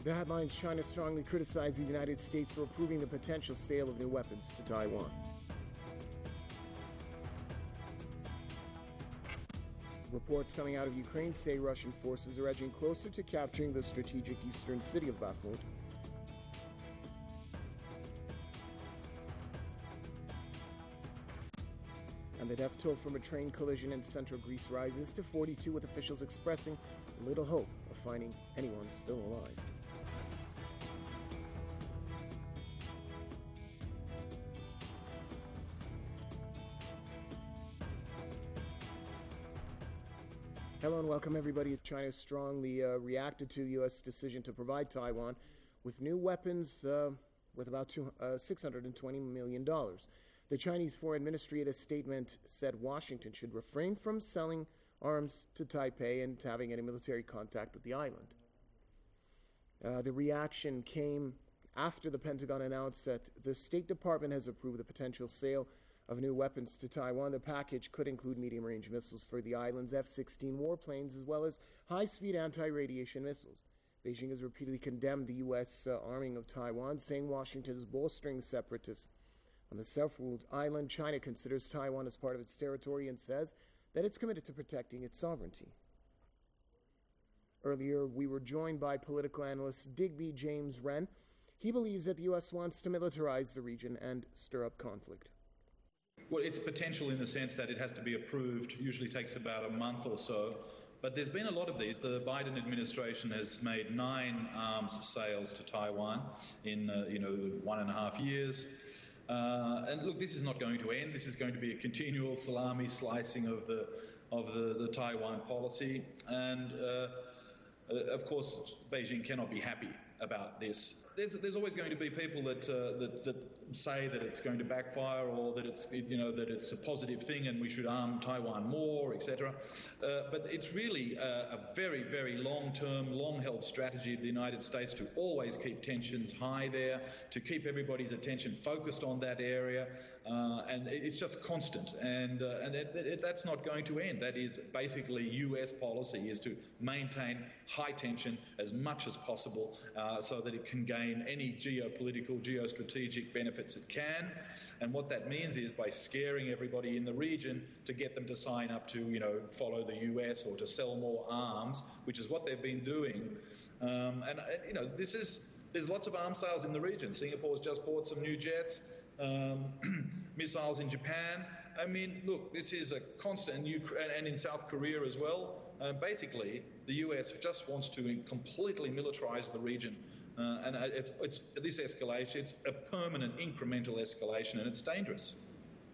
The headlines: China strongly criticized the United States for approving the potential sale of new weapons to Taiwan. Reports coming out of Ukraine say Russian forces are edging closer to capturing the strategic eastern city of Bakhmut. And the death toll from a train collision in central Greece rises to 42, with officials expressing little hope of finding anyone still alive. Hello and welcome everybody. China strongly reacted to the U.S. decision to provide Taiwan with new weapons worth about $620 million. The Chinese Foreign Ministry in a statement said Washington should refrain from selling arms to Taipei and having any military contact with the island. The reaction came after the Pentagon announced that the State Department has approved the potential sale of new weapons to Taiwan. The package could include medium-range missiles for the island's F-16 warplanes, as well as high-speed anti-radiation missiles. Beijing has repeatedly condemned the U.S. arming of Taiwan, saying Washington is bolstering separatists on the self-ruled island. China considers Taiwan as part of its territory and says that it's committed to protecting its sovereignty. Earlier, we were joined by political analyst Digby James Wren. He believes that the U.S. wants to militarize the region and stir up conflict. Well, it's potential in the sense that it has to be approved, usually takes about a month or so. But there's been a lot of these. The Biden administration has made 9 arms sales to Taiwan in 1.5 years. And look, this is not going to end. This is going to be a continual salami slicing of the Taiwan policy. And of course, Beijing cannot be happy about this. There's always going to be people that say that it's going to backfire, or that it's a positive thing and we should arm Taiwan more, etc. But it's really a very, very long-term, long-held strategy of the United States to always keep tensions high there, to keep everybody's attention focused on that area, and it's just constant. And that's not going to end. That is basically U.S. policy, is to maintain high tension as much as possible, so that it can gain any geopolitical, geostrategic benefits it can. And what that means is by scaring everybody in the region to get them to sign up to, follow the US or to sell more arms, which is what they've been doing. There's lots of arms sales in the region. Singapore's just bought some new jets, missiles in Japan. I mean, look, this is a constant, and in South Korea as well. Basically, the US just wants to completely militarize the region. It's this escalation, it's a permanent, incremental escalation, and it's dangerous.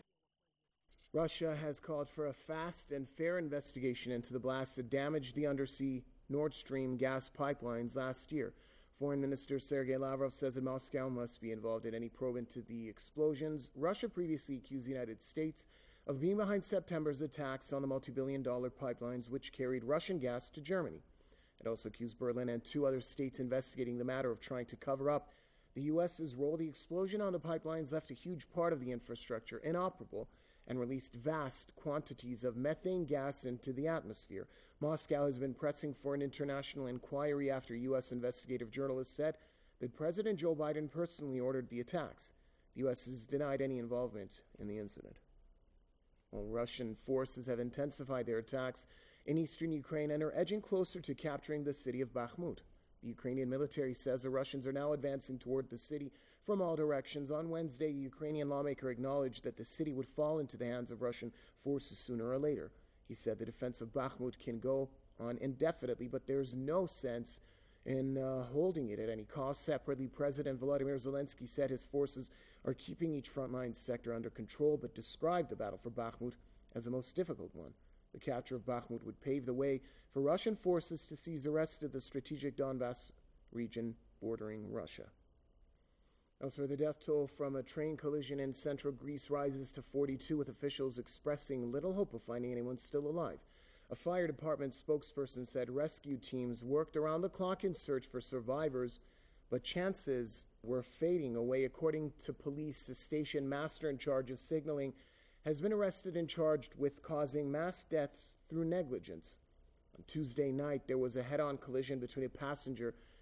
Russia has called for a fast and fair investigation into the blasts that damaged the undersea Nord Stream gas pipelines last year. Foreign Minister Sergei Lavrov says that Moscow must be involved in any probe into the explosions. Russia previously accused the United States of being behind September's attacks on the multi-billion-dollar pipelines which carried Russian gas to Germany. It also accused Berlin and 2 other states investigating the matter of trying to cover up the U.S.'s role. The explosion on the pipelines left a huge part of the infrastructure inoperable and released vast quantities of methane gas into the atmosphere. Moscow has been pressing for an international inquiry after U.S. investigative journalists said that President Joe Biden personally ordered the attacks. The U.S. has denied any involvement in the incident. Well, Russian forces have intensified their attacks in eastern Ukraine and are edging closer to capturing the city of Bakhmut. The Ukrainian military says the Russians are now advancing toward the city from all directions. On Wednesday, a Ukrainian lawmaker acknowledged that the city would fall into the hands of Russian forces sooner or later. He said the defense of Bakhmut can go on indefinitely, but there's no sense in holding it at any cost. Separately, President Volodymyr Zelensky said his forces are keeping each frontline sector under control, but described the battle for Bakhmut as the most difficult one. The capture of Bakhmut would pave the way for Russian forces to seize the rest of the strategic Donbass region bordering Russia. Elsewhere, the death toll from a train collision in central Greece rises to 42, with officials expressing little hope of finding anyone still alive. A fire department spokesperson said rescue teams worked around the clock in search for survivors, but chances were fading away. According to police, the station master in charge of signaling has been arrested and charged with causing mass deaths through negligence. On Tuesday night, there was a head-on collision between a passenger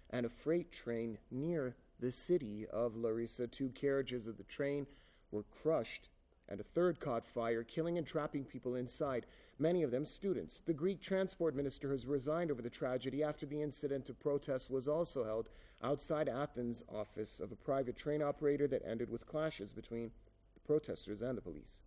and a freight train near the city of Larissa. 2 carriages of the train were crushed, and a third caught fire, killing and trapping people inside, many of them students. The Greek transport minister has resigned over the tragedy after the incident. A protest was also held outside Athens' office of a private train operator that ended with clashes between the protesters and the police.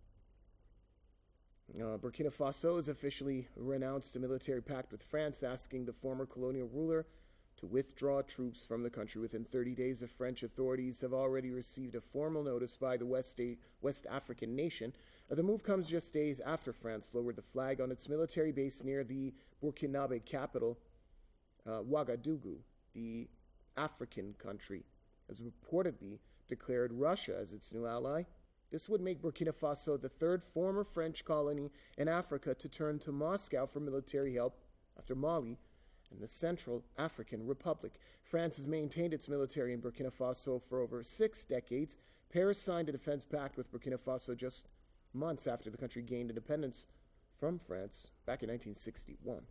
Burkina Faso has officially renounced a military pact with France, asking the former colonial ruler to withdraw troops from the country within 30 days. The French authorities have already received a formal notice by the West African nation. The move comes just days after France lowered the flag on its military base near the Burkinabe capital, Ouagadougou. The African country has reportedly declared Russia as its new ally. This would make Burkina Faso the third former French colony in Africa to turn to Moscow for military help after Mali and the Central African Republic. France has maintained its military in Burkina Faso for over 6 decades. Paris signed a defense pact with Burkina Faso just months after the country gained independence from France back in 1961.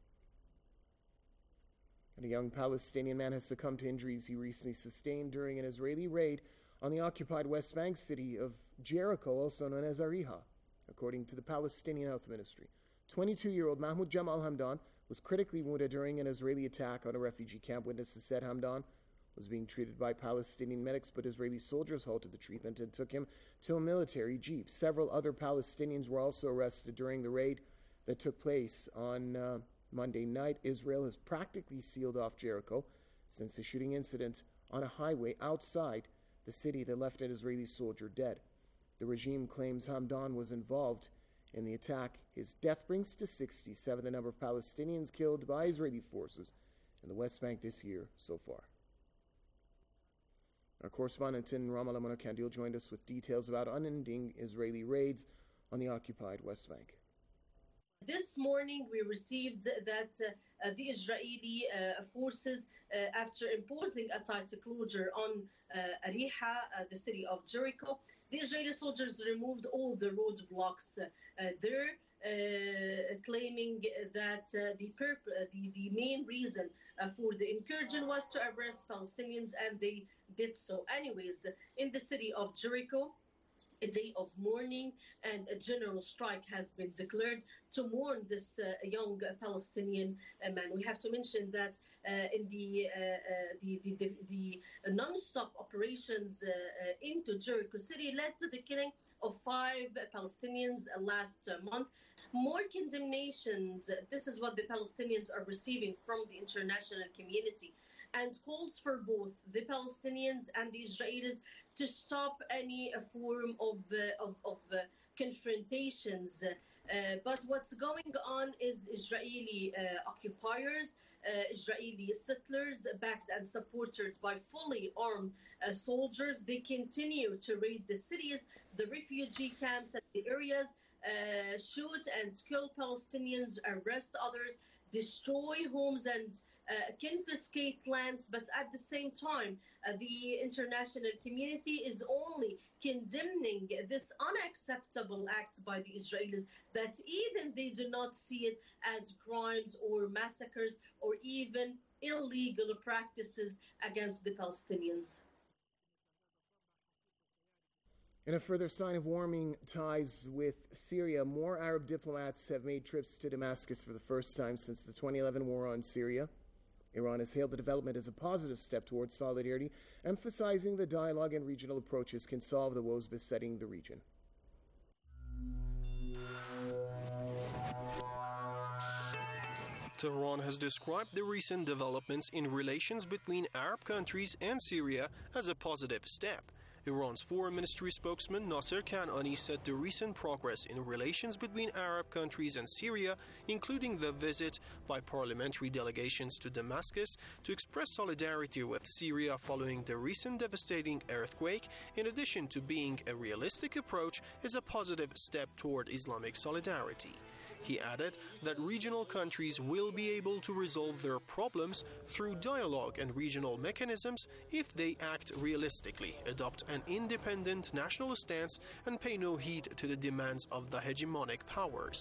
And a young Palestinian man has succumbed to injuries he recently sustained during an Israeli raid on the occupied West Bank city of Jericho, also known as Ariha, according to the Palestinian Health Ministry. 22-year-old Mahmoud Jamal Hamdan was critically wounded during an Israeli attack on a refugee camp. Witnesses said Hamdan was being treated by Palestinian medics, but Israeli soldiers halted the treatment and took him to a military jeep. Several other Palestinians were also arrested during the raid that took place on Monday night. Israel has practically sealed off Jericho since a shooting incident on a highway outside the city that left an Israeli soldier dead. The regime claims Hamdan was involved in the attack. His death brings to 67 the number of Palestinians killed by Israeli forces in the West Bank this year so far. Our correspondent in Ramallah, Mona Kandil, joined us with details about unending Israeli raids on the occupied West Bank. This morning, we received that the Israeli forces, after imposing a tight closure on Ariha, the city of Jericho, the Israeli soldiers removed all the roadblocks there, claiming that the main reason for the incursion was to arrest Palestinians, and they did so. Anyways, in the city of Jericho, a day of mourning and a general strike has been declared to mourn this young Palestinian man. We have to mention that in the non-stop operations into Jericho City led to the killing of 5 Palestinians last month. More condemnations, this is what the Palestinians are receiving from the international community, and calls for both the Palestinians and the Israelis to stop any form of confrontations. But what's going on is Israeli occupiers, Israeli settlers, backed and supported by fully armed soldiers. They continue to raid the cities, the refugee camps, and the areas, shoot and kill Palestinians, arrest others, destroy homes, and confiscate lands. But at the same time, the international community is only condemning this unacceptable act by the Israelis, that even they do not see it as crimes or massacres or even illegal practices against the Palestinians. In a further sign of warming ties with Syria, more Arab diplomats have made trips to Damascus for the first time since the 2011 war on Syria. Iran has hailed the development as a positive step towards solidarity, emphasizing the dialogue and regional approaches can solve the woes besetting the region. Tehran has described the recent developments in relations between Arab countries and Syria as a positive step. Iran's foreign ministry spokesman Nasser Kanani said the recent progress in relations between Arab countries and Syria, including the visit by parliamentary delegations to Damascus to express solidarity with Syria following the recent devastating earthquake, in addition to being a realistic approach, is a positive step toward Islamic solidarity. He added that regional countries will be able to resolve their problems through dialogue and regional mechanisms if they act realistically, adopt an independent national stance, and pay no heed to the demands of the hegemonic powers.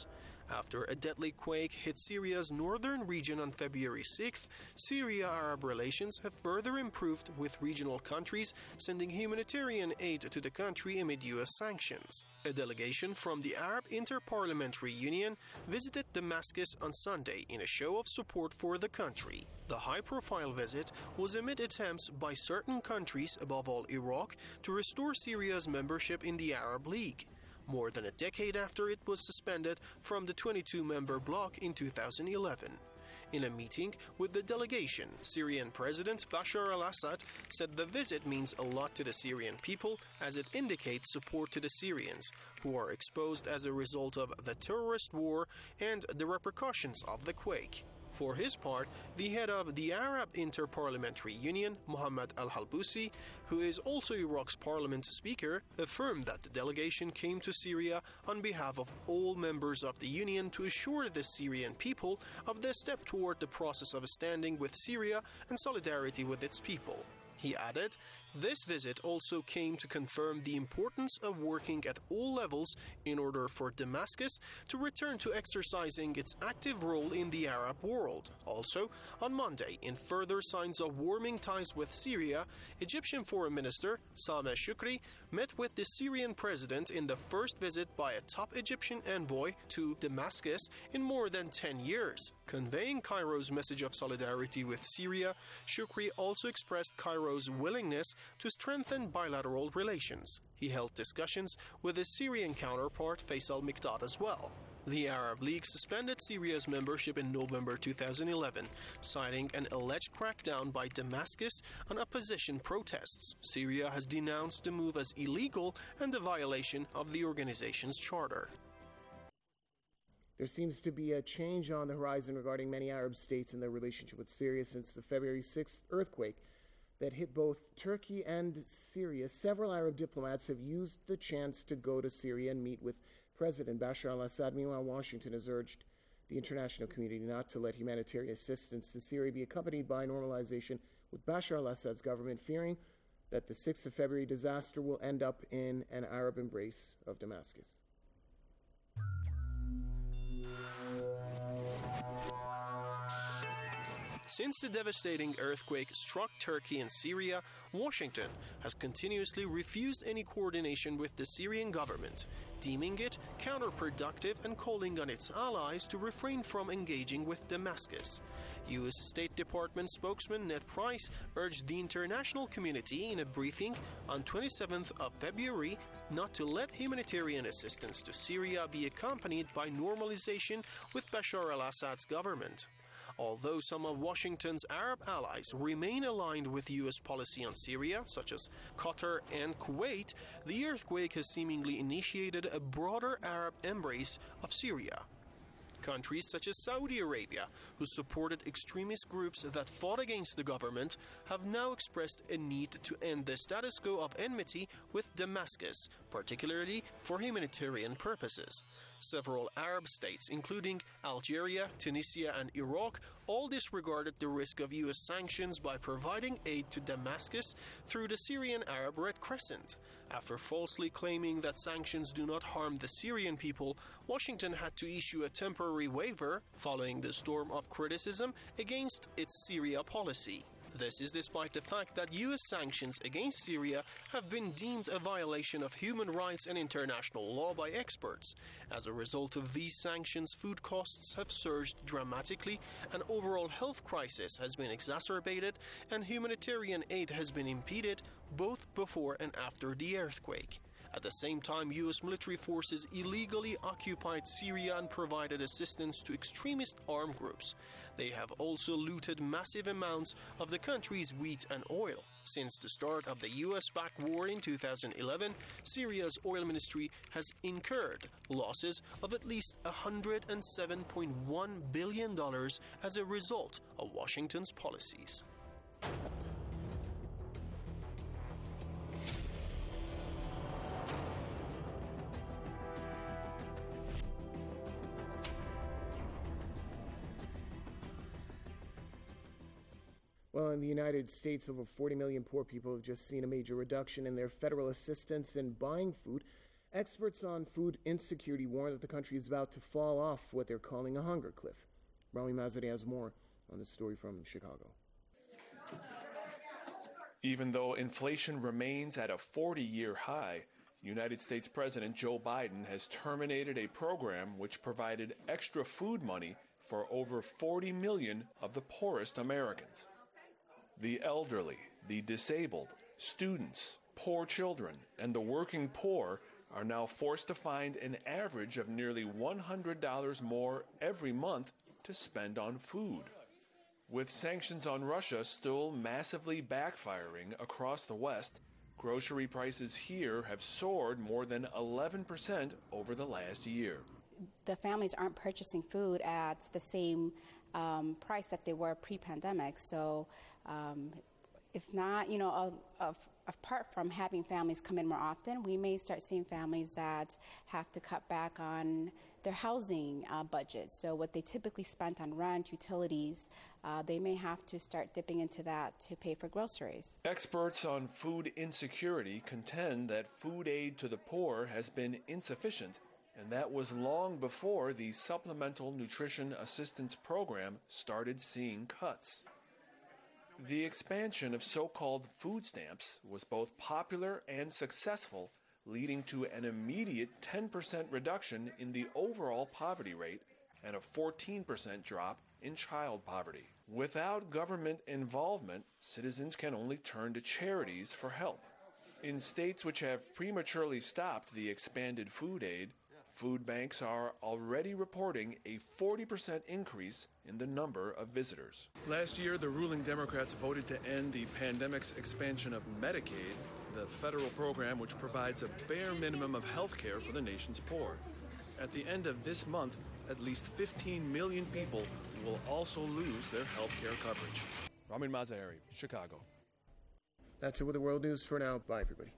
After a deadly quake hit Syria's northern region on February 6th, Syria-Arab relations have further improved, with regional countries sending humanitarian aid to the country amid U.S. sanctions. A delegation from the Arab Inter-Parliamentary Union visited Damascus on Sunday in a show of support for the country. The high-profile visit was amid attempts by certain countries, above all Iraq, to restore Syria's membership in the Arab League, more than a decade after it was suspended from the 22-member bloc in 2011. In a meeting with the delegation, Syrian President Bashar al-Assad said the visit means a lot to the Syrian people, as it indicates support to the Syrians, who are exposed as a result of the terrorist war and the repercussions of the quake. For his part, the head of the Arab Inter-Parliamentary Union, Mohammed al-Halbousi, who is also Iraq's parliament speaker, affirmed that the delegation came to Syria on behalf of all members of the union to assure the Syrian people of their step toward the process of standing with Syria and solidarity with its people. He added, "This visit also came to confirm the importance of working at all levels in order for Damascus to return to exercising its active role in the Arab world." Also, on Monday, in further signs of warming ties with Syria, Egyptian Foreign Minister Sameh Shoukry met with the Syrian president in the first visit by a top Egyptian envoy to Damascus in more than 10 years. Conveying Cairo's message of solidarity with Syria, Shoukry also expressed Cairo's willingness to strengthen bilateral relations. He held discussions with his Syrian counterpart Faisal Mikdad as well. The Arab League suspended Syria's membership in November 2011, citing an alleged crackdown by Damascus on opposition protests. Syria has denounced the move as illegal and a violation of the organization's charter. There seems to be a change on the horizon regarding many Arab states and their relationship with Syria since the February 6th earthquake that hit both Turkey and Syria. Several Arab diplomats have used the chance to go to Syria and meet with President Bashar al-Assad. Meanwhile, Washington has urged the international community not to let humanitarian assistance to Syria be accompanied by normalization with Bashar al-Assad's government, fearing that the 6th of February disaster will end up in an Arab embrace of Damascus. Since the devastating earthquake struck Turkey and Syria, Washington has continuously refused any coordination with the Syrian government, deeming it counterproductive and calling on its allies to refrain from engaging with Damascus. U.S. State Department spokesman Ned Price urged the international community in a briefing on 27th of February not to let humanitarian assistance to Syria be accompanied by normalization with Bashar al-Assad's government. Although some of Washington's Arab allies remain aligned with U.S. policy on Syria, such as Qatar and Kuwait, the earthquake has seemingly initiated a broader Arab embrace of Syria. Countries such as Saudi Arabia, who supported extremist groups that fought against the government, have now expressed a need to end the status quo of enmity with Damascus, particularly for humanitarian purposes. Several Arab states, including Algeria, Tunisia, and Iraq, all disregarded the risk of U.S. sanctions by providing aid to Damascus through the Syrian Arab Red Crescent. After falsely claiming that sanctions do not harm the Syrian people, Washington had to issue a temporary waiver following the storm of criticism against its Syria policy. This is despite the fact that U.S. sanctions against Syria have been deemed a violation of human rights and international law by experts. As a result of these sanctions, food costs have surged dramatically, an overall health crisis has been exacerbated, and humanitarian aid has been impeded both before and after the earthquake. At the same time, U.S. military forces illegally occupied Syria and provided assistance to extremist armed groups. They have also looted massive amounts of the country's wheat and oil. Since the start of the U.S.-backed war in 2011, Syria's oil ministry has incurred losses of at least $107.1 billion as a result of Washington's policies. Well, in the United States, over 40 million poor people have just seen a major reduction in their federal assistance in buying food Experts on food insecurity warn that the country is about to fall off what they're calling a hunger cliff. Rami Mazari has more on this story from Chicago. Even though inflation remains at a 40-year high, United States President Joe Biden has terminated a program which provided extra food money for over 40 million of the poorest Americans. The elderly, the disabled, students, poor children, and the working poor are now forced to find an average of nearly $100 more every month to spend on food. With sanctions on Russia still massively backfiring across the West, grocery prices here have soared more than 11% over the last year. The families aren't purchasing food at the same price that they were pre-pandemic. So if not, apart from having families come in more often, we may start seeing families that have to cut back on their housing budget. So what they typically spent on rent, utilities, they may have to start dipping into that to pay for groceries. Experts on food insecurity contend that food aid to the poor has been insufficient, and that was long before the Supplemental Nutrition Assistance Program started seeing cuts. The expansion of so-called food stamps was both popular and successful, leading to an immediate 10% reduction in the overall poverty rate and a 14% drop in child poverty. Without government involvement, citizens can only turn to charities for help. In states which have prematurely stopped the expanded food aid, food banks are already reporting a 40% increase in the number of visitors. Last year, the ruling Democrats voted to end the pandemic's expansion of Medicaid, the federal program which provides a bare minimum of health care for the nation's poor. At the end of this month, at least 15 million people will also lose their health care coverage. Ramin Mazaheri, Chicago. That's it with the world news for now. Bye, everybody.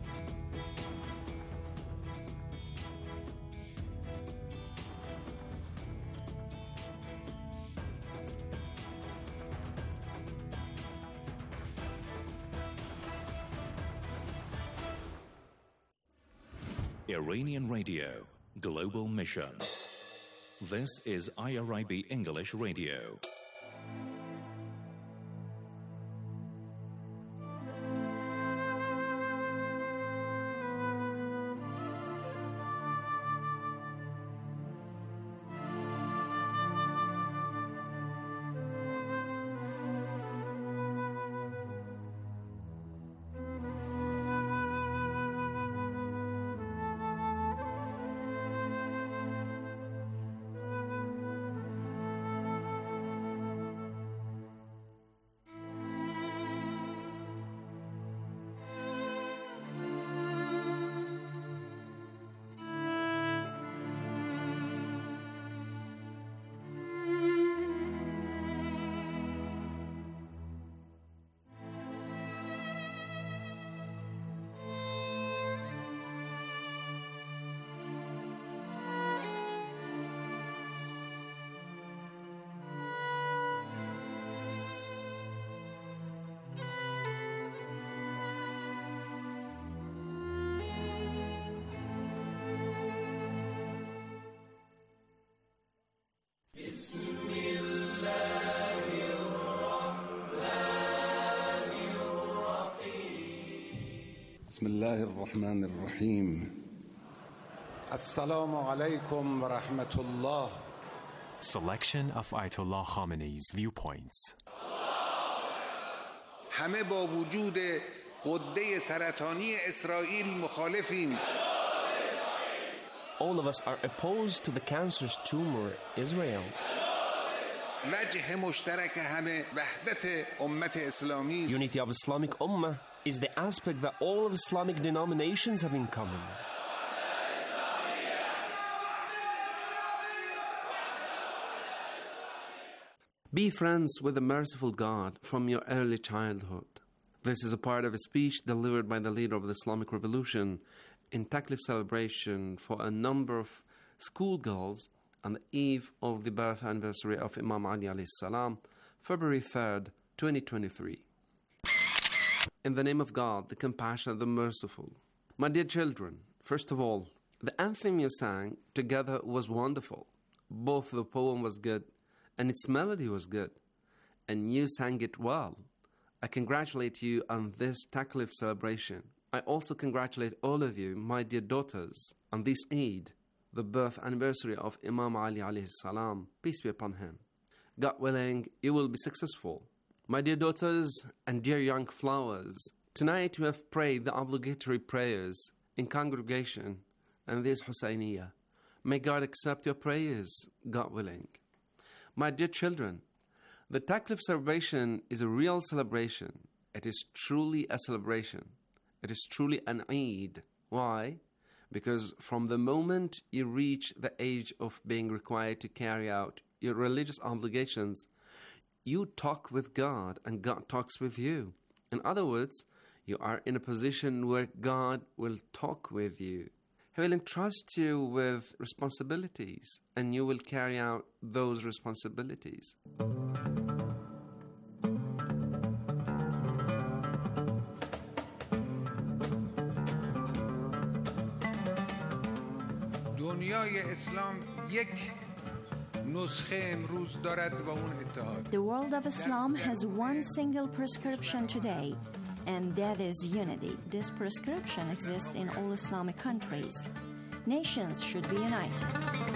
Iranian Radio, Global Mission. This is IRIB English Radio. بسم الله الرحمن الرحيم السلام عليكم ورحمة الله. Selection of Ayatollah Khamenei's viewpoints. همه با وجود غده سرطانی اسرائیل مخالفیم. All of us are opposed to the cancerous tumor Israel. وجه مشترک همه وحدت امت اسلامی. Unity of Islamic Ummah is the aspect that all of Islamic denominations have in common. Be friends with the merciful God from your early childhood. This is a part of a speech delivered by the leader of the Islamic Revolution in Taklif celebration for a number of schoolgirls on the eve of the birth anniversary of Imam Ali alayhi salam, February 3rd, 2023. In the name of God, the compassionate, the merciful. My dear children, First of all, the anthem you sang together was wonderful. Both the poem was good and its melody was good, and you sang it well. I congratulate you on this Taklif celebration. I also congratulate all of you, my dear daughters, on this Eid, the birth anniversary of Imam Ali alayhi salam, peace be upon him. God willing, you will be successful. My dear daughters and dear young flowers, tonight we have prayed the obligatory prayers in congregation and this Husayniyah. May God accept your prayers, God willing. My dear children, the Taklif celebration is a real celebration. It is truly a celebration. It is truly an Eid. Why? Because from the moment you reach the age of being required to carry out your religious obligations, you talk with God and God talks with you. In other words, you are in a position where God will talk with you. He will entrust you with responsibilities and you will carry out those responsibilities. دنیای اسلام یک نسخه امروز دارد و اون اتحاد. The world of Islam has one single prescription today, and that is unity. This prescription exists in all Islamic countries. Nations should be united.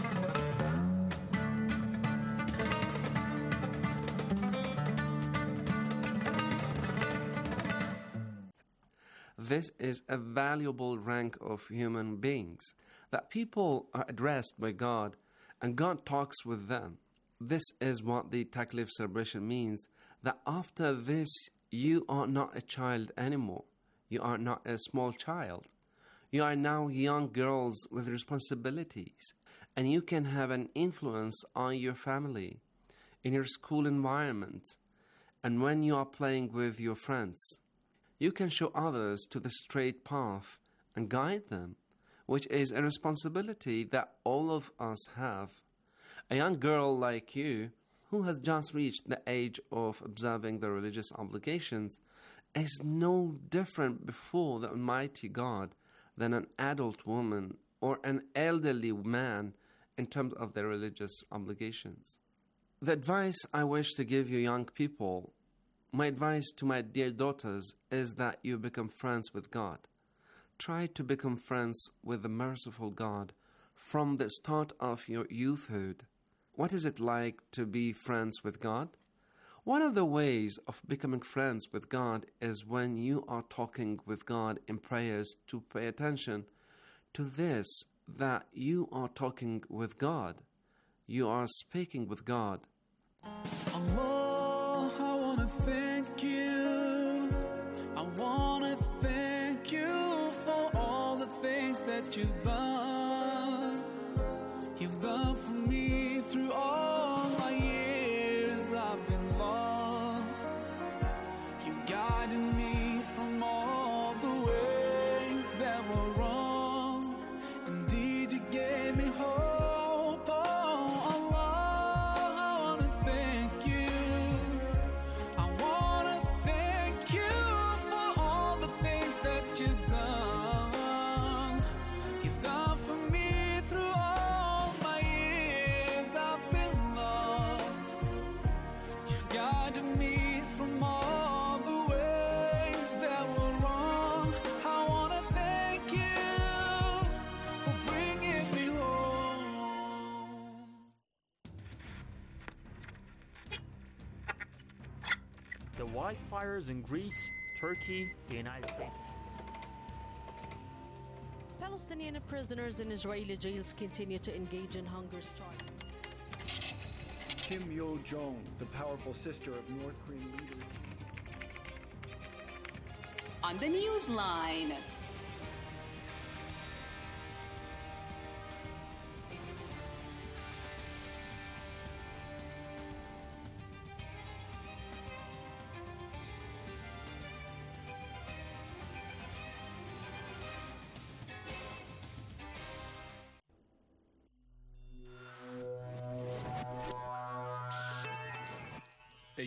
This is a valuable rank of human beings, that people are addressed by God and God talks with them. This is what the Taklif celebration means, that after this you are not a child anymore. You are not a small child. You are now young girls with responsibilities, and you can have an influence on your family, in your school environment, and when you are playing with your friends. You can show others to the straight path and guide them, which is a responsibility that all of us have. A young girl like you, who has just reached the age of observing the religious obligations, is no different before the Almighty God than an adult woman or an elderly man in terms of their religious obligations. The advice I wish to give you young people, my advice to my dear daughters, is that you become friends with God. Try to become friends with the merciful God from the start of your youthhood. What is it like to be friends with God? One of the ways of becoming friends with God is when you are talking with God in prayers to pay attention to this, that you are talking with God. You are speaking with God. Allah, I want to thank you. I want to thank you for all the things that you've done. You've done for me through all my years I've been lost. You guided me from all the ways that were wrong. Indeed, you gave me hope. Oh, Allah, I want to thank you. I want to thank you for all the things that you've done. You've done for me through all my years I've been lost. You've guided me from all the ways that were wrong. I want to thank you for bringing me home. The wildfires in Greece, Turkey, the United States. Palestinian prisoners in Israeli jails continue to engage in hunger strikes. Kim Yo-jong, the powerful sister of North Korean leader. On the Newsline. A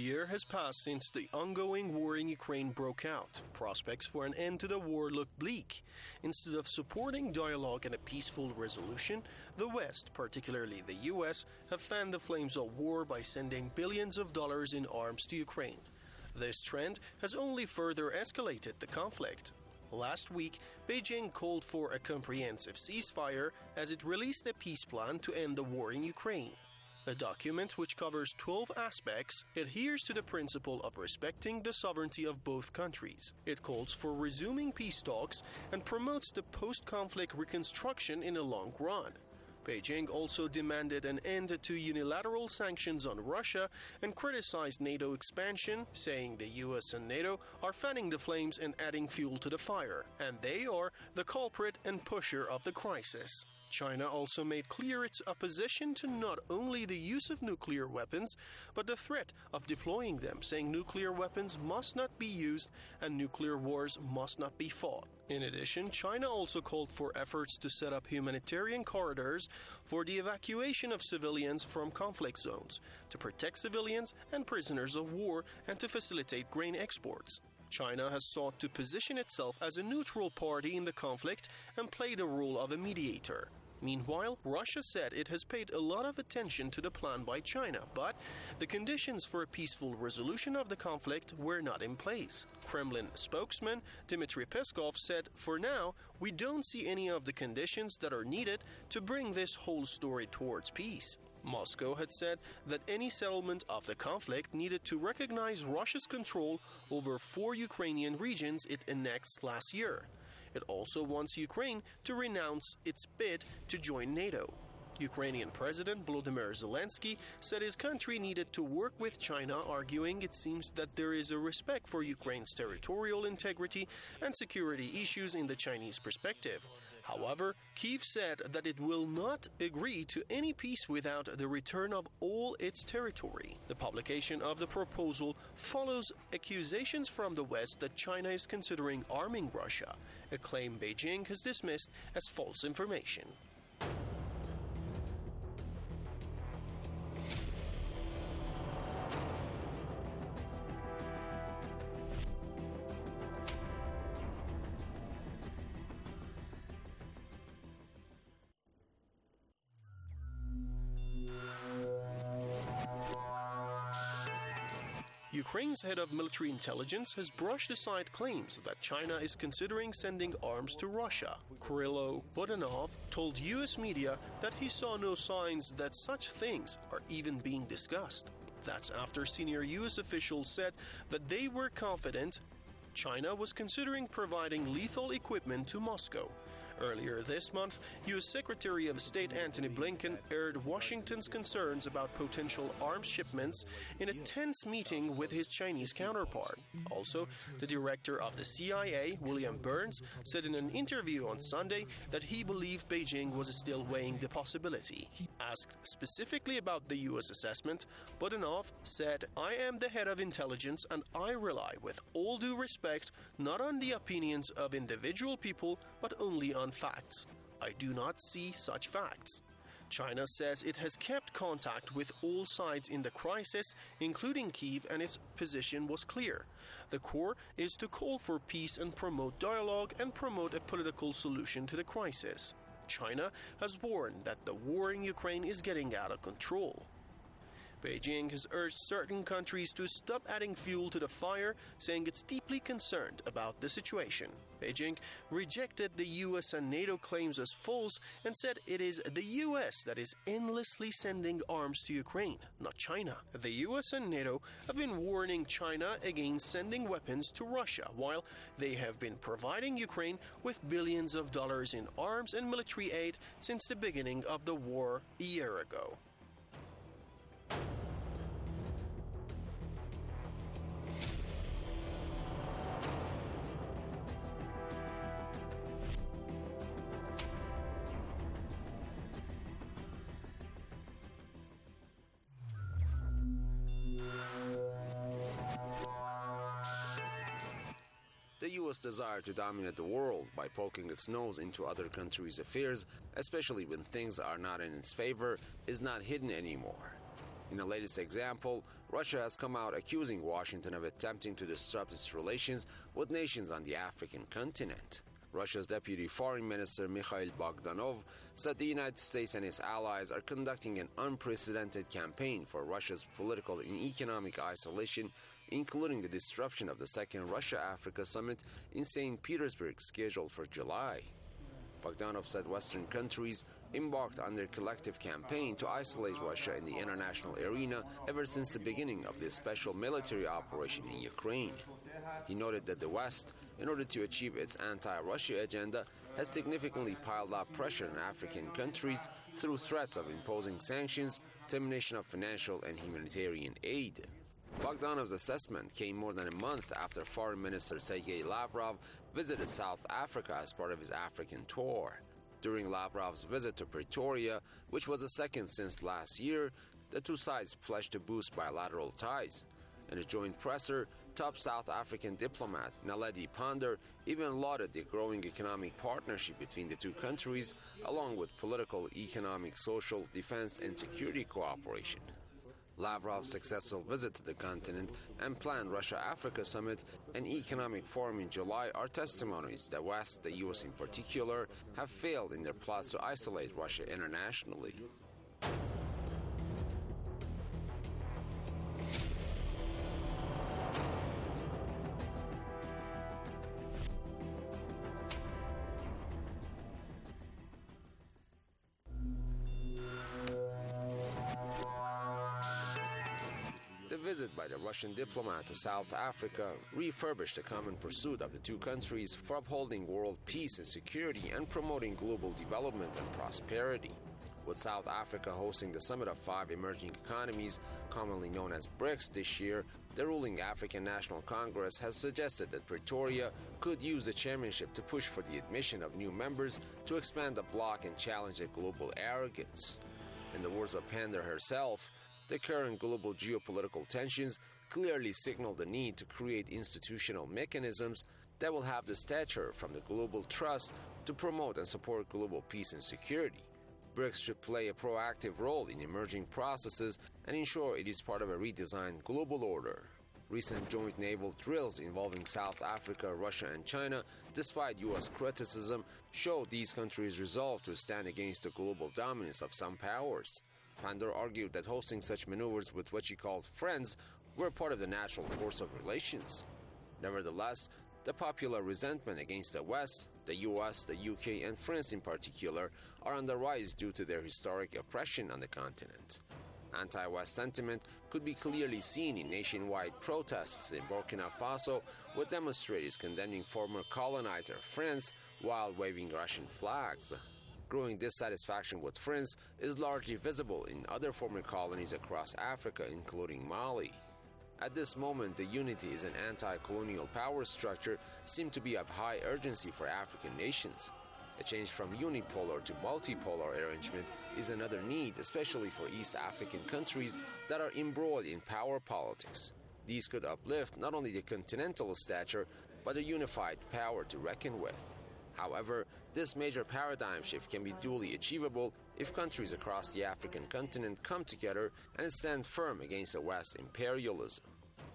year has passed since the ongoing war in Ukraine broke out. Prospects for an end to the war look bleak. Instead of supporting dialogue and a peaceful resolution, the West, particularly the US, have fanned the flames of war by sending billions of dollars in arms to Ukraine. This trend has only further escalated the conflict. Last week, Beijing called for a comprehensive ceasefire as it released a peace plan to end the war in Ukraine. The document, which covers 12 aspects, adheres to the principle of respecting the sovereignty of both countries. It calls for resuming peace talks and promotes the post-conflict reconstruction in the long run. Beijing also demanded an end to unilateral sanctions on Russia and criticized NATO expansion, saying the US and NATO are fanning the flames and adding fuel to the fire, and they are the culprit and pusher of the crisis. China also made clear its opposition to not only the use of nuclear weapons, but the threat of deploying them, saying nuclear weapons must not be used and nuclear wars must not be fought. In addition, China also called for efforts to set up humanitarian corridors for the evacuation of civilians from conflict zones, to protect civilians and prisoners of war, and to facilitate grain exports. China has sought to position itself as a neutral party in the conflict and play the role of a mediator. Meanwhile, Russia said it has paid a lot of attention to the plan by China, but the conditions for a peaceful resolution of the conflict were not in place. Kremlin spokesman Dmitry Peskov said, "For now, we don't see any of the conditions that are needed to bring this whole story towards peace." Moscow had said that any settlement of the conflict needed to recognize Russia's control over 4 Ukrainian regions it annexed last year. It also wants Ukraine to renounce its bid to join NATO. Ukrainian President Volodymyr Zelensky said his country needed to work with China, arguing it seems that there is a respect for Ukraine's territorial integrity and security issues in the Chinese perspective. However, Kyiv said that it will not agree to any peace without the return of all its territory. The publication of the proposal follows accusations from the West that China is considering arming Russia, a claim Beijing has dismissed as false information. Ukraine's head of military intelligence has brushed aside claims that China is considering sending arms to Russia. Kyrylo Budanov told U.S. media that he saw no signs that such things are even being discussed. That's after senior U.S. officials said that they were confident China was considering providing lethal equipment to Moscow. Earlier this month, U.S. Secretary of State Antony Blinken aired Washington's concerns about potential arms shipments in a tense meeting with his Chinese counterpart. Also, the director of the CIA, William Burns, said in an interview on Sunday that he believed Beijing was still weighing the possibility. Asked specifically about the U.S. assessment, Budanov said, "I am the head of intelligence and I rely, with all due respect, not on the opinions of individual people, but only on facts. I do not see such facts." China says it has kept contact with all sides in the crisis, including Kyiv, and its position was clear. The core is to call for peace and promote dialogue and promote a political solution to the crisis. China has warned that the war in Ukraine is getting out of control. Beijing has urged certain countries to stop adding fuel to the fire, saying it's deeply concerned about the situation. Beijing rejected the US and NATO claims as false and said it is the US that is endlessly sending arms to Ukraine, not China. The US and NATO have been warning China against sending weapons to Russia, while they have been providing Ukraine with billions of dollars in arms and military aid since the beginning of the war a year ago. The U.S. desire to dominate the world by poking its nose into other countries' affairs, especially when things are not in its favor, is not hidden anymore. In the latest example, Russia has come out accusing Washington of attempting to disrupt its relations with nations on the African continent. Russia's Deputy Foreign Minister Mikhail Bogdanov said the United States and its allies are conducting an unprecedented campaign for Russia's political and economic isolation, including the disruption of the second Russia-Africa summit in St. Petersburg scheduled for July. Bogdanov said Western countries embarked on their collective campaign to isolate Russia in the international arena ever since the beginning of this special military operation in Ukraine. He noted that the West, in order to achieve its anti-Russia agenda, has significantly piled up pressure on African countries through threats of imposing sanctions, termination of financial and humanitarian aid. Bogdanov's assessment came more than a month after Foreign Minister Sergei Lavrov visited South Africa as part of his African tour. During Lavrov's visit to Pretoria, which was the second since last year, the two sides pledged to boost bilateral ties. In a joint presser, top South African diplomat Naledi Pandor even lauded the growing economic partnership between the two countries, along with political, economic, social, defense, and security cooperation. Lavrov's successful visit to the continent and planned Russia-Africa summit and economic forum in July are testimonies that West, the U.S. in particular, have failed in their plots to isolate Russia internationally. Visit by the Russian diplomat to South Africa refurbished the common pursuit of the two countries for upholding world peace and security and promoting global development and prosperity. With South Africa hosting the summit of 5 emerging economies, commonly known as BRICS, this year, the ruling African National Congress has suggested that Pretoria could use the chairmanship to push for the admission of new members to expand the bloc and challenge the global arrogance. In the words of Pandor herself, the current global geopolitical tensions clearly signal the need to create institutional mechanisms that will have the stature from the global trust to promote and support global peace and security. BRICS should play a proactive role in emerging processes and ensure it is part of a redesigned global order. Recent joint naval drills involving South Africa, Russia, and China, despite U.S. criticism, show these countries' resolve to stand against the global dominance of some powers. Pandor argued that hosting such maneuvers with what she called friends were part of the natural course of relations. Nevertheless, the popular resentment against the West, the US, the UK, and France in particular, are on the rise due to their historic oppression on the continent. Anti-West sentiment could be clearly seen in nationwide protests in Burkina Faso, with demonstrators condemning former colonizer France while waving Russian flags. Growing dissatisfaction with France is largely visible in other former colonies across Africa, including Mali. At this moment, the unity as an anti-colonial power structure seems to be of high urgency for African nations. A change from unipolar to multipolar arrangement is another need, especially for East African countries that are embroiled in power politics. These could uplift not only the continental stature, but a unified power to reckon with. However, this major paradigm shift can be duly achievable if countries across the African continent come together and stand firm against the West's imperialism.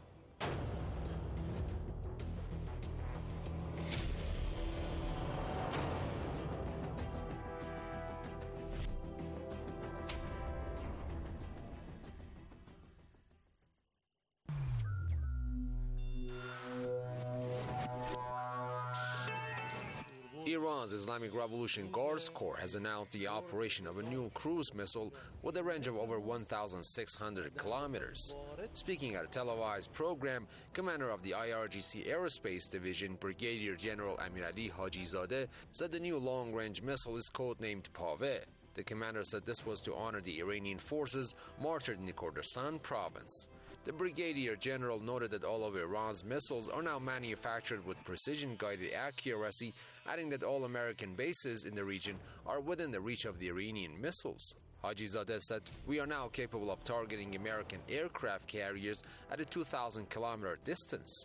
Iran's Islamic Revolution Guards Corps has announced the operation of a new cruise missile with a range of over 1,600 kilometers. Speaking at a televised program, commander of the IRGC Aerospace Division, Brigadier General Amirali Hajizadeh, said the new long-range missile is codenamed Paveh. The commander said this was to honor the Iranian forces martyred in the Kurdistan province. The Brigadier General noted that all of Iran's missiles are now manufactured with precision-guided accuracy, adding that all American bases in the region are within the reach of the Iranian missiles. Hajizadeh said, "We are now capable of targeting American aircraft carriers at a 2,000-kilometer distance."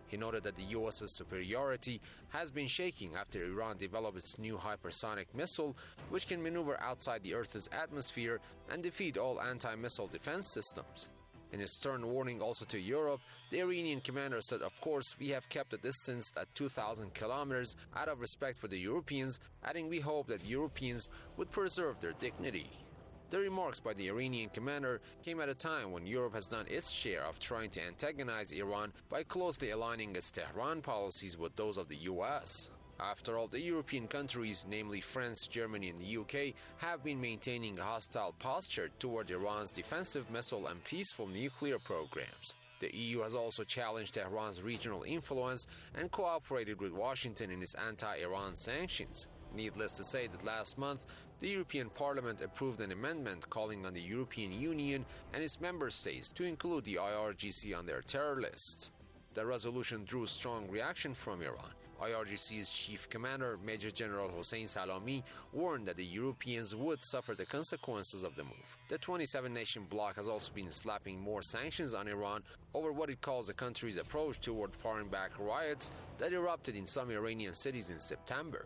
He noted that the U.S.'s superiority has been shaking after Iran developed its new hypersonic missile, which can maneuver outside the Earth's atmosphere and defeat all anti-missile defense systems. In his stern warning also to Europe, the Iranian commander said, "Of course, we have kept a distance at 2,000 kilometers out of respect for the Europeans," adding, "We hope that Europeans would preserve their dignity." The remarks by the Iranian commander came at a time when Europe has done its share of trying to antagonize Iran by closely aligning its Tehran policies with those of the U.S. After all, the European countries, namely France, Germany, and the UK, have been maintaining a hostile posture toward Iran's defensive missile and peaceful nuclear programs. The EU has also challenged Tehran's regional influence and cooperated with Washington in its anti-Iran sanctions. Needless to say that last month, the European Parliament approved an amendment calling on the European Union and its member states to include the IRGC on their terror list. The resolution drew strong reaction from Iran. IRGC's chief commander, Major General Hossein Salami, warned that the Europeans would suffer the consequences of the move. The 27-nation bloc has also been slapping more sanctions on Iran over what it calls the country's approach toward foreign-backed riots that erupted in some Iranian cities in September.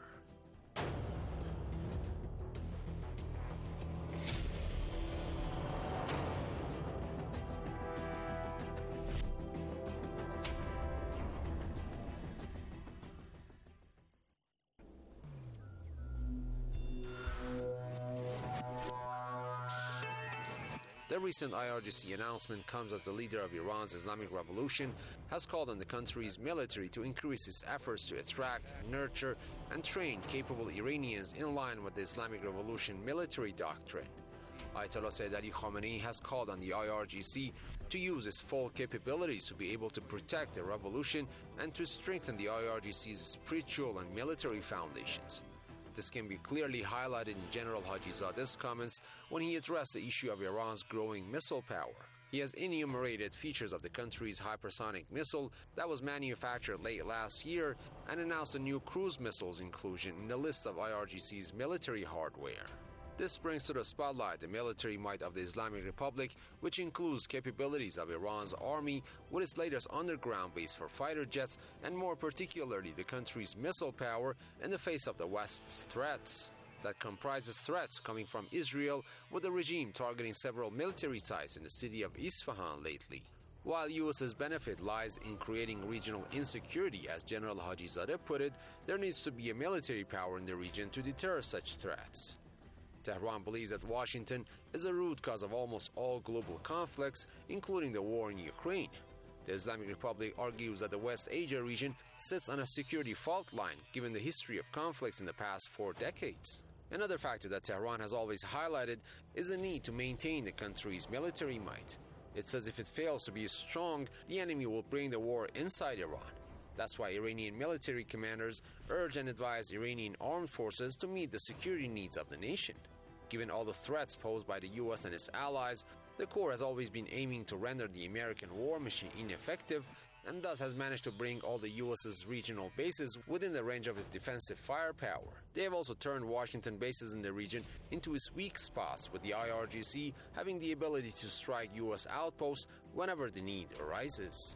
The recent IRGC announcement comes as the leader of Iran's Islamic Revolution has called on the country's military to increase its efforts to attract, nurture, and train capable Iranians in line with the Islamic Revolution military doctrine. Ayatollah Sayyid Ali Khamenei has called on the IRGC to use its full capabilities to be able to protect the revolution and to strengthen the IRGC's spiritual and military foundations. This can be clearly highlighted in General Hajizadeh's comments when he addressed the issue of Iran's growing missile power. He has enumerated features of the country's hypersonic missile that was manufactured late last year and announced a new cruise missile's inclusion in the list of IRGC's military hardware. This brings to the spotlight the military might of the Islamic Republic, which includes capabilities of Iran's army with its latest underground base for fighter jets and more particularly the country's missile power in the face of the West's threats. That comprises threats coming from Israel, with the regime targeting several military sites in the city of Isfahan lately. While U.S.'s benefit lies in creating regional insecurity, as General Hajizadeh put it, there needs to be a military power in the region to deter such threats. Tehran believes that Washington is the root cause of almost all global conflicts, including the war in Ukraine. The Islamic Republic argues that the West Asia region sits on a security fault line, given the history of conflicts in the past 4 decades. Another factor that Tehran has always highlighted is the need to maintain the country's military might. It says if it fails to be strong, the enemy will bring the war inside Iran. That's why Iranian military commanders urge and advise Iranian armed forces to meet the security needs of the nation. Given all the threats posed by the U.S. and its allies, the Corps has always been aiming to render the American war machine ineffective and thus has managed to bring all the U.S.'s regional bases within the range of its defensive firepower. They have also turned Washington bases in the region into its weak spots, with the IRGC having the ability to strike U.S. outposts whenever the need arises.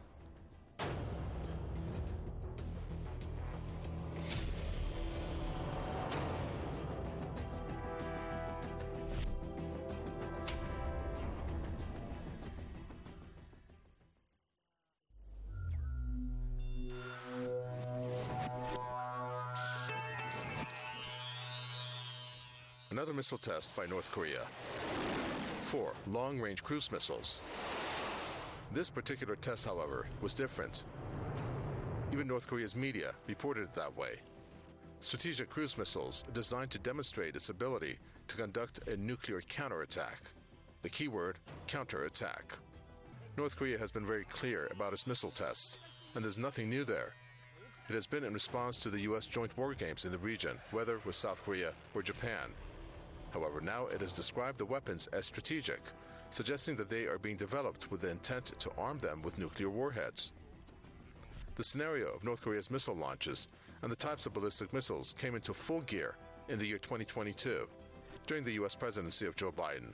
Another missile test by North Korea. 4 long-range cruise missiles. This particular test, however, was different. Even North Korea's media reported it that way. Strategic cruise missiles designed to demonstrate its ability to conduct a nuclear counterattack. The keyword, counterattack. North Korea has been very clear about its missile tests, and there's nothing new there. It has been in response to the U.S. joint war games in the region, whether with South Korea or Japan. However, now it has described the weapons as strategic, suggesting that they are being developed with the intent to arm them with nuclear warheads. The scenario of North Korea's missile launches and the types of ballistic missiles came into full gear in the year 2022, during the U.S. presidency of Joe Biden.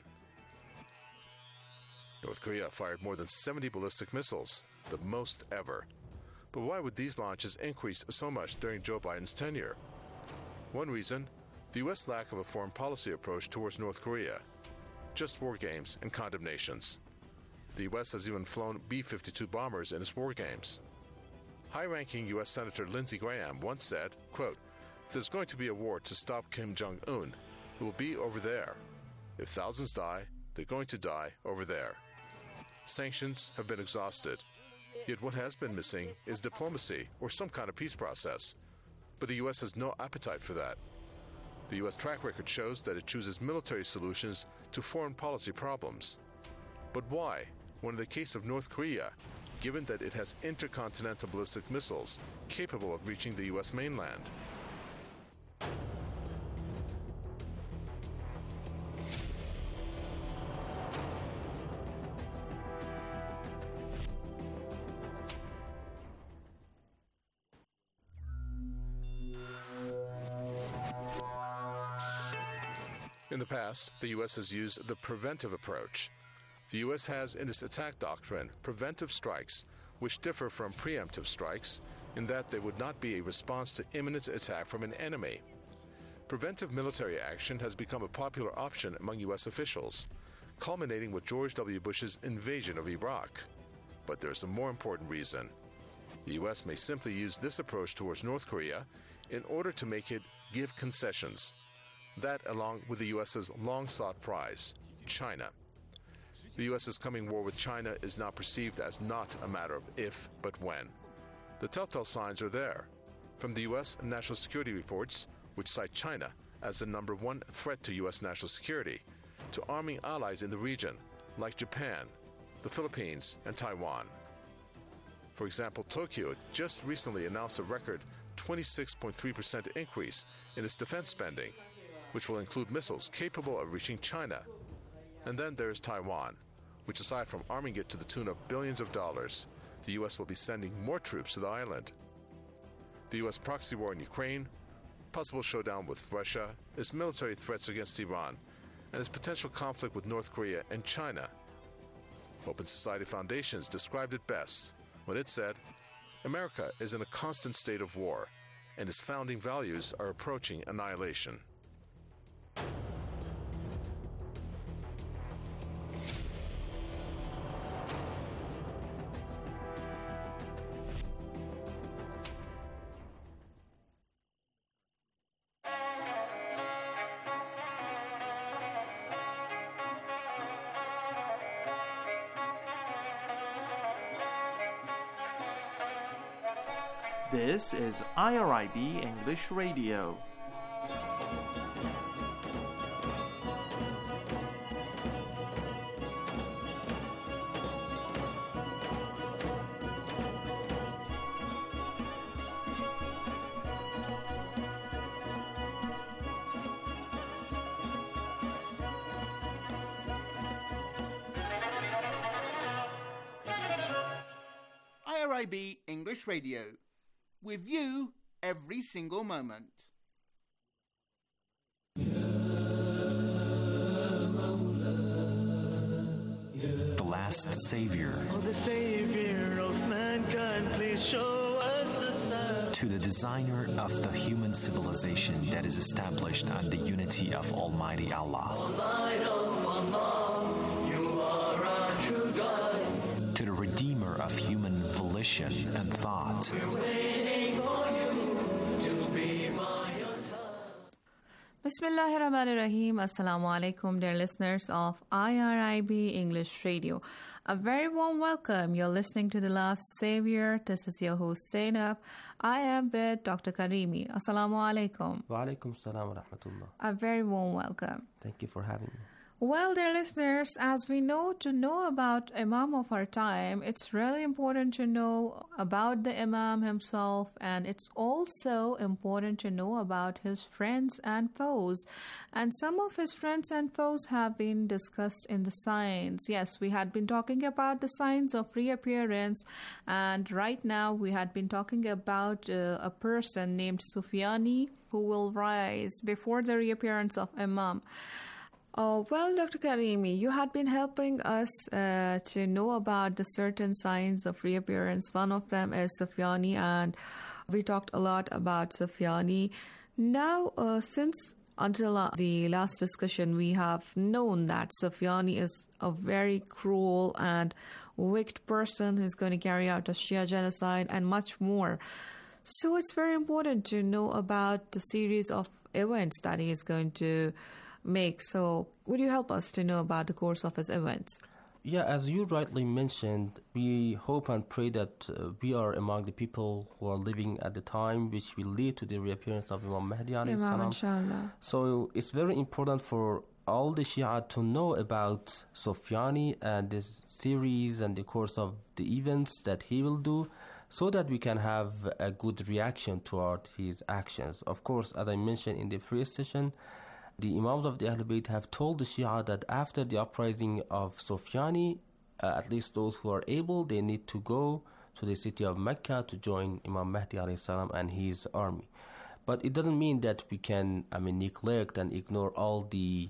North Korea fired more than 70 ballistic missiles, the most ever. But why would these launches increase so much during Joe Biden's tenure? One reason, the U.S. lack of a foreign policy approach towards North Korea. Just war games and condemnations. The U.S. has even flown B-52 bombers in its war games. High-ranking U.S. Senator Lindsey Graham once said, quote, "If there's going to be a war to stop Kim Jong-un, it will be over there. If thousands die, they're going to die over there." Sanctions have been exhausted. Yet what has been missing is diplomacy or some kind of peace process. But the U.S. has no appetite for that. The U.S. track record shows that it chooses military solutions to foreign policy problems. But why, when in the case of North Korea, given that it has intercontinental ballistic missiles capable of reaching the U.S. mainland? In the past, the U.S. has used the preventive approach. The U.S. has in its attack doctrine preventive strikes, which differ from preemptive strikes in that they would not be a response to imminent attack from an enemy. Preventive military action has become a popular option among U.S. officials, culminating with George W. Bush's invasion of Iraq. But there is a more important reason. The U.S. may simply use this approach towards North Korea in order to make it give concessions. That along with the U.S.'s long-sought prize, China. The U.S.'s coming war with China is now perceived as not a matter of if, but when. The telltale signs are there. From the U.S. national security reports, which cite China as the number one threat to U.S. national security, to arming allies in the region, like Japan, the Philippines, and Taiwan. For example, Tokyo just recently announced a record 26.3% increase in its defense spending, which will include missiles capable of reaching China. And then there is Taiwan, which aside from arming it to the tune of billions of dollars, the U.S. will be sending more troops to the island. The U.S. proxy war in Ukraine, possible showdown with Russia, its military threats against Iran, and its potential conflict with North Korea and China. Open Society Foundations described it best when it said, "America is in a constant state of war, and its founding values are approaching annihilation." This is IRIB English Radio. IRIB English Radio. With you every single moment. The Last Savior. Oh, the Savior of mankind, please show us a sign. To the designer of the human civilization that is established on the unity of Almighty Allah. O light of Allah, you are our true guide. To the redeemer of human volition and thought. Bismillahirrahmanirrahim. Assalamu alaikum, dear listeners of IRIB English Radio. A very warm welcome. You're listening to The Last Savior. This is your host Zainab. I am with Dr. Karimi. Assalamu alaikum. Wa alaikum salam wa rahmatullah. A very warm welcome. Thank you for having me. Well, dear listeners, as we know, to know about Imam of our time, it's really important to know about the Imam himself, and it's also important to know about his friends and foes. And some of his friends and foes have been discussed in the signs. Yes, we had been talking about the signs of reappearance, and right now we had been talking about a person named Sufyani who will rise before the reappearance of Imam. Well, Dr. Karimi, you had been helping us to know about the certain signs of reappearance. One of them is Sufyani, and we talked a lot about Sufyani. Now, since until the last discussion, we have known that Sufyani is a very cruel and wicked person who's going to carry out a Shia genocide and much more. So it's very important to know about the series of events that he is going to make. So would you help us to know about the course of his events? Yeah, as you rightly mentioned, we hope and pray that we are among the people who are living at the time which will lead to the reappearance of Imam Mahdi alayhi salam. Inshallah. So it's very important for all the Shia to know about Sufyani and this series and the course of the events that he will do, so that we can have a good reaction toward his actions. Of course, as I mentioned in the previous session, the Imams of the Ahlul Bayt have told the Shia that after the uprising of Sufyani, at least those who are able, they need to go to the city of Mecca to join Imam Mahdi alayhi salam and his army. But it doesn't mean that we can, neglect and ignore all the,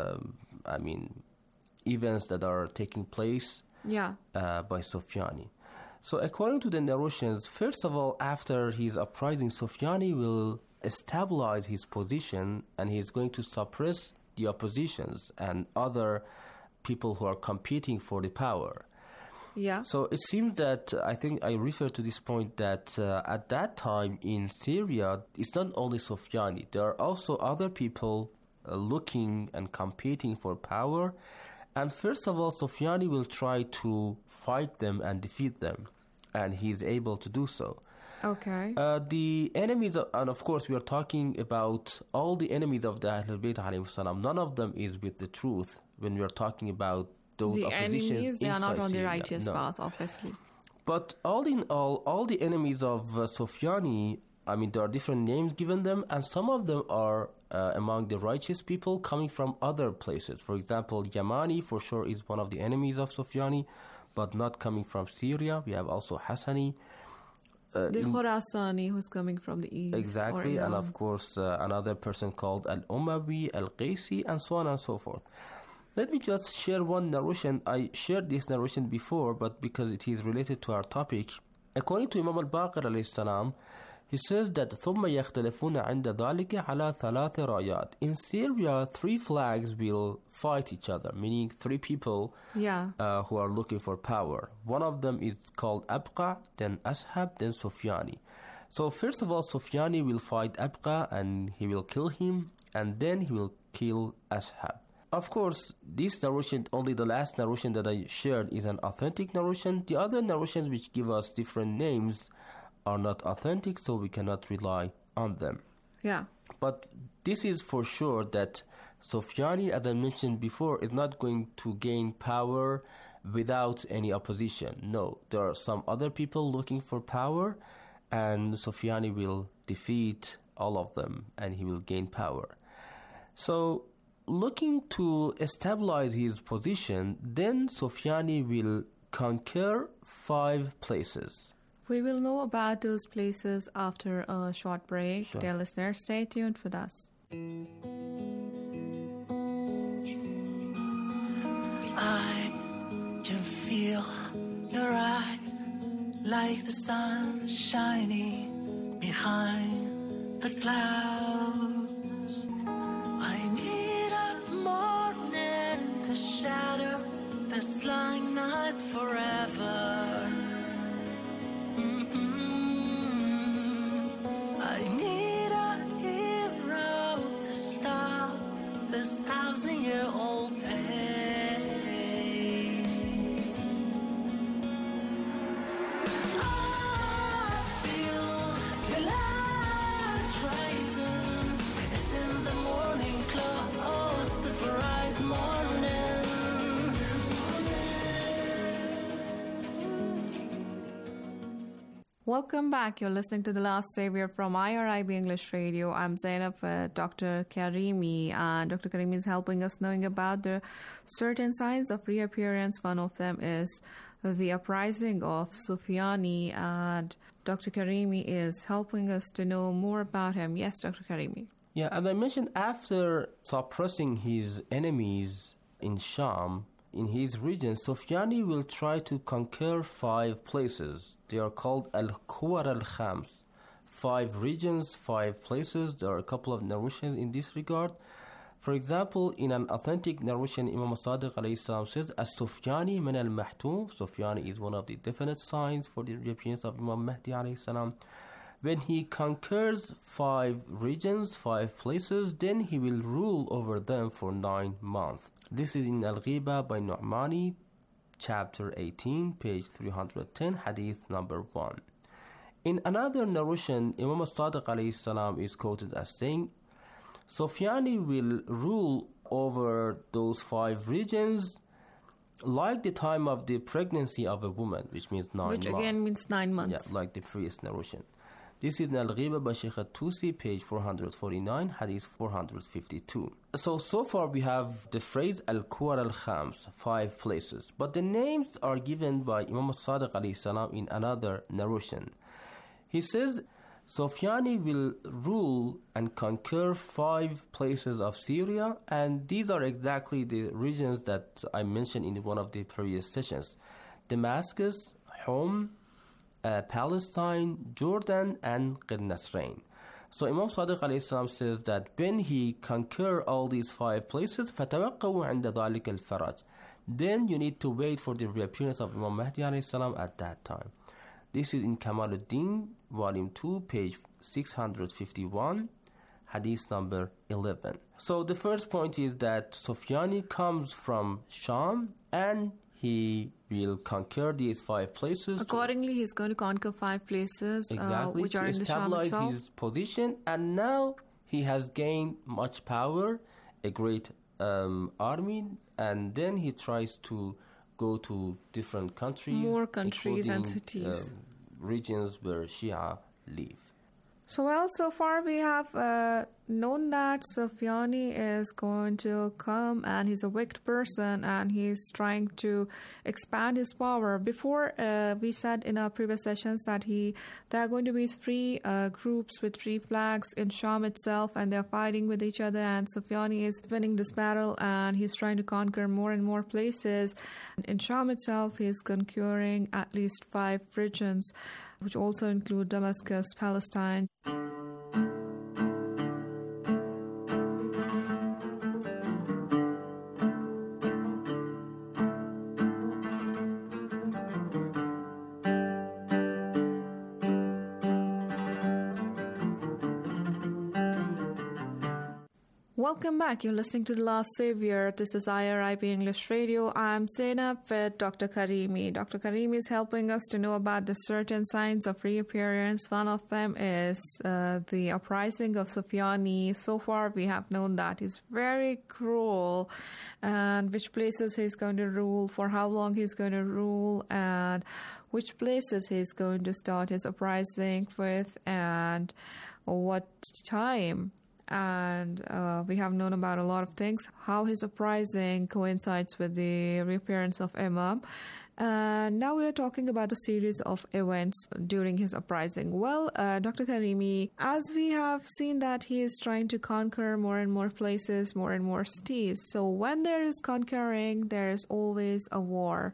events that are taking place by Sufyani. So according to the narrations, first of all, after his uprising, Sufyani will stabilize his position and he's going to suppress the oppositions and other people who are competing for the power. Yeah. So it seems that, I think I refer to this point, that at that time in Syria, it's not only Sufyani. There are also other people looking and competing for power. And first of all, Sufyani will try to fight them and defeat them. And he's able to do so. Okay. The enemies, and of course we are talking about all the enemies of the Ahlul Bayt alayhi salam. None of them is with the truth when we are talking about those the oppositions. Enemies, they are not on Syria. the righteous path, obviously. But all in all the enemies of Sufyani, there are different names given them, and some of them are among the righteous people coming from other places. For example, Yamani for sure is one of the enemies of Sufyani, but not coming from Syria. We have also Hassani. The Khurasani, who's coming from the east. Exactly, and of course another person called Al-Umawi, Al-Qaisi, and so on and so forth. Let me just share one narration. I shared this narration before, but because it is related to our topic. According to Imam al-Baqir alayhi salam, he says that ثُمَّ يَخْتَلِفُونَ عِنْدَ ذَلِكَ عَلَى ثَلَاثِ رَايَاتٍ. In Syria, 3 flags will fight each other, meaning 3 people who are looking for power. One of them is called Abqa, then Ashab, then Sufyani. So first of all, Sufyani will fight Abqa and he will kill him, and then he will kill Ashab. Of course, this narration, only the last narration that I shared, is an authentic narration. The other narrations which give us different names are not authentic, so we cannot rely on them. Yeah. But this is for sure that Sufyani, as I mentioned before, is not going to gain power without any opposition. No, there are some other people looking for power, and Sufyani will defeat all of them, and he will gain power. So, looking to stabilize his position, then Sufyani will conquer 5 places. We will know about those places after a short break. Sure. Dear listeners, stay tuned with us. I can feel your eyes like the sun shining behind the clouds. I need a morning to shatter this long night forever. I need a hero to stop this 1,000-year-old pain. I feel your light rising. It's in the morning close, the bright morning. Welcome back. You're listening to The Last Savior from IRIB English Radio. I'm Zainab, Dr. Karimi, and Dr. Karimi is helping us knowing about the certain signs of reappearance. One of them is the uprising of Sufyani, and Dr. Karimi is helping us to know more about him. Yes, Dr. Karimi. Yeah, as I mentioned, after suppressing his enemies in Sham, in his region, Sufyani will try to conquer 5 places. They are called Al-Kuwar al-Khams. 5 regions, 5 places. There are a couple of narrations in this regard. For example, in an authentic narration, Imam Sadiq alayhi salam says, As-Sufyani min al-Mahtum. Sufyani is one of the definite signs for the reappearance of Imam Mahdi alayhi salam. When he conquers 5 regions, 5 places, then he will rule over them for 9 months. This is in Al-Ghiba by Nu'mani, chapter 18, page 310, hadith number 1. In another narration, Imam Sadiq alayhi salam is quoted as saying, Sufyani will rule over those 5 regions like the time of the pregnancy of a woman, which means 9 months. Which again means 9 months. Yeah, like the previous narration. This is in Al-Ghiba by Sheikh Al-Tusi, page 449, hadith 452. So far we have the phrase Al-Kuwar al-Khams, 5 places. But the names are given by Imam Sadiq alayhi salam in another narration. He says, Sufyani will rule and conquer 5 places of Syria, and these are exactly the regions that I mentioned in one of the previous sessions. Damascus, Hom, Palestine, Jordan, and Qirnasrain. So Imam Sadiq alayhi salam says that when he conquer all these 5 places, فَتَوَقَّوْا عِنْدَ ذَلِكَ الْفَرَجِ, then you need to wait for the reappearance of Imam Mahdi alayhi salam at that time. This is in Kamaluddin, volume 2, page 651, hadith number 11. So the first point is that Sufyani comes from Sham and he will conquer these 5 places. Accordingly, he's going to conquer 5 places, exactly, which are in the Sham itself. To establish his position, and now he has gained much power, a great army, and then he tries to go to different countries. More countries and cities. Regions where Shia live. So far we have known that Sufyani is going to come and he's a wicked person and he's trying to expand his power. Before, we said in our previous sessions that there are going to be 3 groups with 3 flags in Sham itself, and they're fighting with each other, and Sufyani is winning this battle and he's trying to conquer more and more places. In Sham itself, he's conquering at least 5 regions, which also include Damascus, Palestine. Welcome back. You're listening to The Last Savior. This is IRIB English Radio. I'm Zainab with Dr. Karimi. Dr. Karimi is helping us to know about the certain signs of reappearance. One of them is the uprising of Sufyani. So far, we have known that he's very cruel, and which places he's going to rule, for how long he's going to rule, and which places he's going to start his uprising with, and what time. And we have known about a lot of things, how his uprising coincides with the reappearance of Imam. And now we are talking about a series of events during his uprising. Well, Dr. Karimi, as we have seen that he is trying to conquer more and more places, more and more cities. So when there is conquering, there is always a war.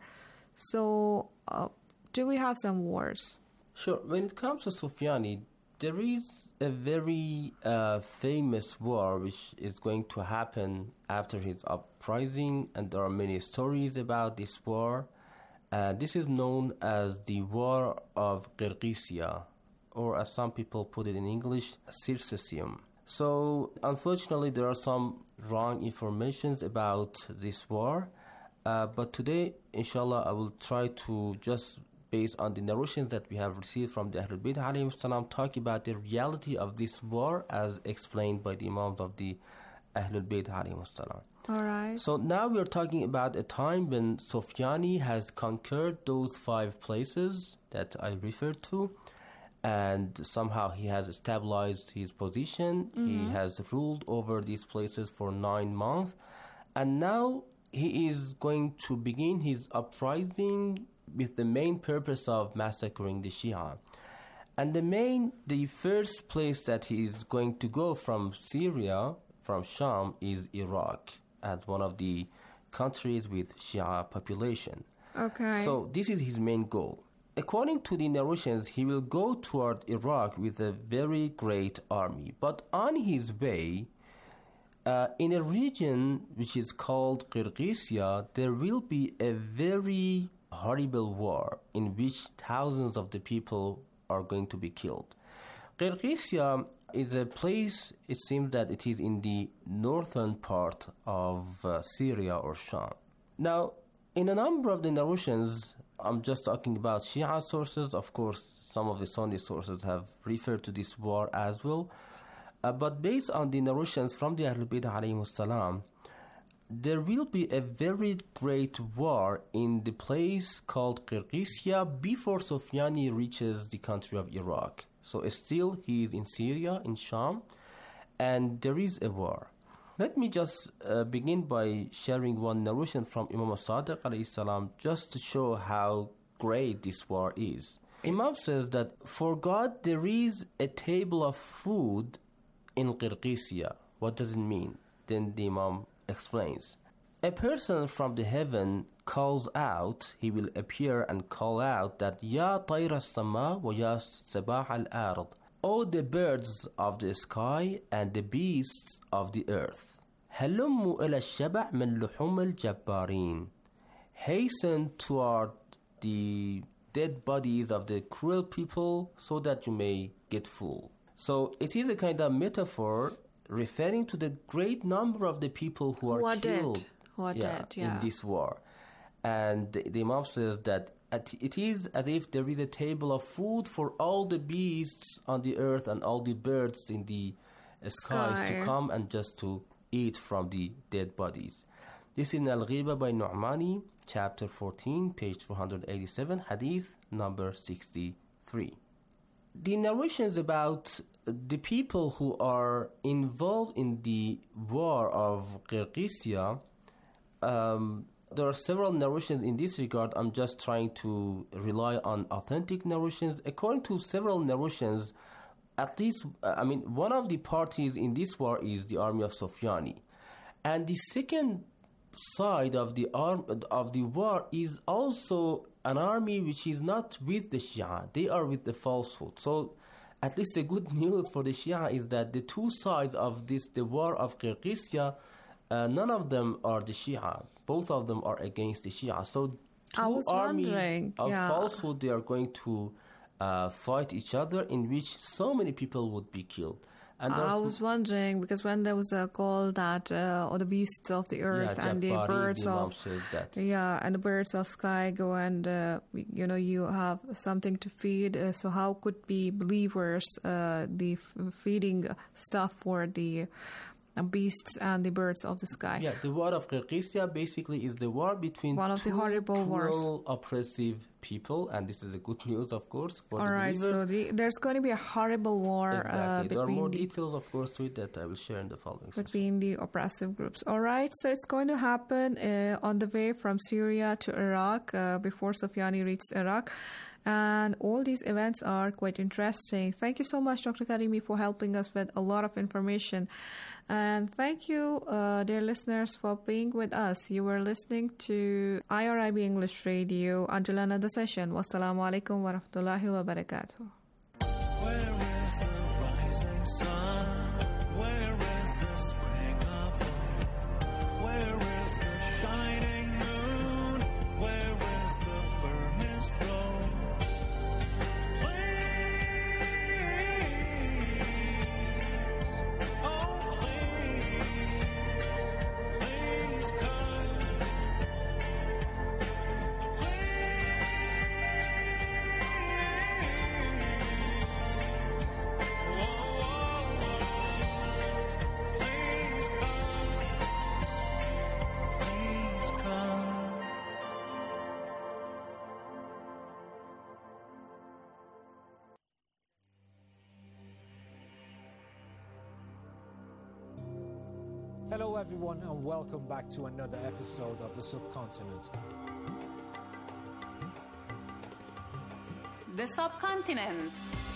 So do we have some wars? Sure. When it comes to Sufyani, there is a very famous war which is going to happen after his uprising, and there are many stories about this war. This is known as the War of Qirgisia, or as some people put it in English, Circesium. So, unfortunately, there are some wrong informations about this war, but today, inshallah, I will try to just based on the narrations that we have received from the Ahlul Bayt alayhim salam, talk about the reality of this war as explained by the Imams of the Ahlul Bayt alayhim salam. All right. So now we are talking about a time when Sufyani has conquered those 5 places that I referred to, and somehow he has stabilized his position. He has ruled over these places for 9 months, and now he is going to begin his uprising with the main purpose of massacring the Shia. And the first place that he is going to go from Syria, from Sham, is Iraq, as one of the countries with Shia population. Okay. So this is his main goal. According to the narrations, he will go toward Iraq with a very great army. But on his way, in a region which is called Qirgizia, there will be a very horrible war in which thousands of the people are going to be killed. Qirgizia is a place, it seems that it is in the northern part of Syria or Sham. Now, in a number of the narrations, I'm just talking about Shia sources. Of course, some of the Sunni sources have referred to this war as well. But based on the narrations from the Ahlul Bayt alayhimus salam, there will be a very great war in the place called Qirgizia before Sufyani reaches the country of Iraq. So still he is in Syria, in Sham, and there is a war. Let me just begin by sharing one narration from Imam Sadiq alayhi salam just to show how great this war is. Imam says that for God there is a table of food in Qirgizia. What does it mean? Then the Imam explains. A person from the heaven calls out, he will appear and call out that Ya tayr as-sama wa ya sabah al-ard, O the birds of the sky and the beasts of the earth. Halummu ila shaba' min luhum al-jabbarin. Hasten toward the dead bodies of the cruel people so that you may get full. So it is a kind of metaphor referring to the great number of the people who are killed in this war. And the Imam says that it is as if there is a table of food for all the beasts on the earth and all the birds in the skies to come and just to eat from the dead bodies. This is in Al-Ghiba by Nu'mani, chapter 14, page 487, hadith number 63. The narrations about the people who are involved in the war of Qirgizia, there are several narrations in this regard. I'm just trying to rely on authentic narrations. According to several narrations, at least, one of the parties in this war is the army of Sufyani. And the second side of the war is also an army which is not with the Shia. They are with the falsehood. So at least the good news for the Shia is that the two sides of the war of Qirgizia, none of them are the Shia. Both of them are against the Shia. So two armies of falsehood, they are going to fight each other, in which so many people would be killed. And I was wondering, because when there was a call that all the beasts of the earth and the birds of and the birds of sky go and you have something to feed. So how could be believers the feeding stuff for the beasts and the birds of the sky? Yeah, the war of Qirgizia basically is the war between one of the horrible cruel, oppressive people, and this is the good news, of course, for all the right, believers. So there's going to be a horrible war exactly. There are more between details, of course, to it that I will share in the following between the oppressive groups. All right, so it's going to happen on the way from Syria to Iraq before Sufyani reached Iraq. And all these events are quite interesting. Thank you so much, Dr. Karimi, for helping us with a lot of information. And thank you, dear listeners, for being with us. You were listening to IRIB English Radio. Until another session, wassalamu alaikum wa rahmatullahi wa barakatuh. Where is the rising sun? Where is the spring of hope? Where is the shining moon? Where is the firmest road? Hello everyone and welcome back to another episode of The Subcontinent. The Subcontinent.